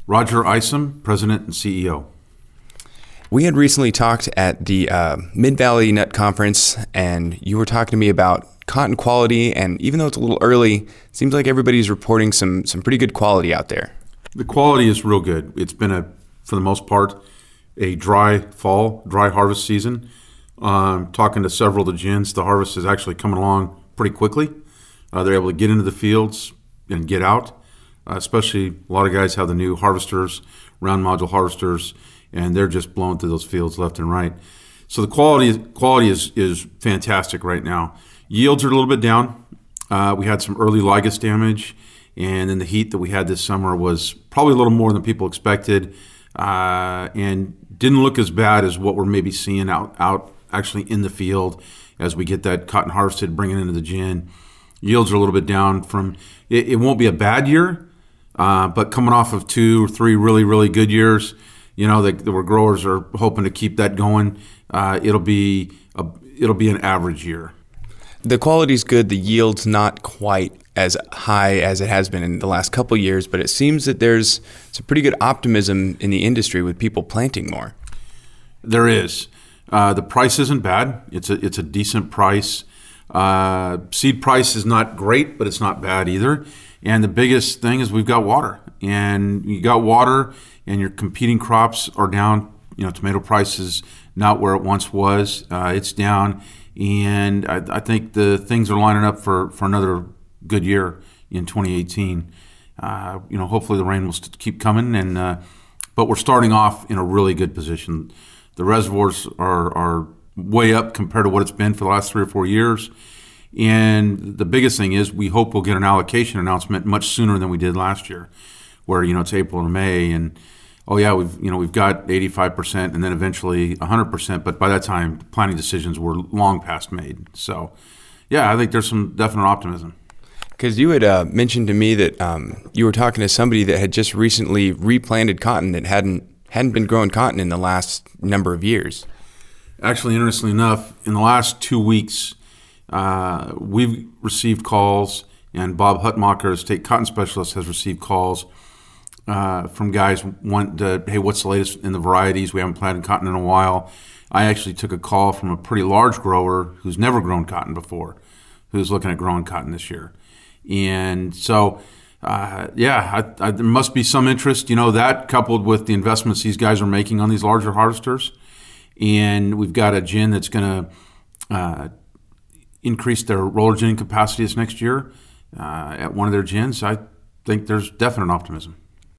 Roger Isom, President and CEO. We had recently talked at the Mid-Valley Nut Conference, and you were talking to me about cotton quality, and even though it's a little early, it seems like everybody's reporting some pretty good quality out there. The quality is real good. It's been, for the most part, a dry fall, dry harvest season. Talking to several of the gins, the harvest is actually coming along pretty quickly. They're able to get into the fields and get out. Especially a lot of guys have the new harvesters, round module harvesters, and they're just blowing through those fields left and right. So the quality is fantastic right now. Yields are a little bit down. We had some early lygus damage, and then the heat that we had this summer was probably a little more than people expected, and didn't look as bad as what we're maybe seeing out actually in the field as we get that cotton harvested, bringing it into the gin. Yields are a little bit down from. It won't be a bad year. But coming off of 2 or 3 really, really good years, where growers are hoping to keep that going, it'll be an average year. The quality's good. The yield's not quite as high as it has been in the last couple of years, but it seems that there's some pretty good optimism in the industry with people planting more. There is. The price isn't bad. It's a decent price. Seed price is not great, but it's not bad either. And the biggest thing is we've got water, and you got water, and your competing crops are down. Tomato price is not where it once was. It's down, and I think the things are lining up for another good year in 2018. Hopefully the rain will keep coming, but we're starting off in a really good position. The reservoirs are way up compared to what it's been for the last 3 or 4 years. And the biggest thing is we hope we'll get an allocation announcement much sooner than we did last year, where it's April and May, and we've got 85% and then eventually 100%, but by that time planning decisions were long past made. So I think there's some definite optimism. Because you had mentioned to me that you were talking to somebody that had just recently replanted cotton that hadn't been growing cotton in the last number of years. Actually, interestingly enough, in the last 2 weeks, we've received calls, and Bob Hutmacher, a state cotton specialist, has received calls from guys hey, what's the latest in the varieties? We haven't planted cotton in a while. I actually took a call from a pretty large grower who's never grown cotton before, who's looking at growing cotton this year. And so, there must be some interest, that coupled with the investments these guys are making on these larger harvesters. And we've got a gin that's going to increase their roller ginning capacity this next year at one of their gins. I think there's definite optimism.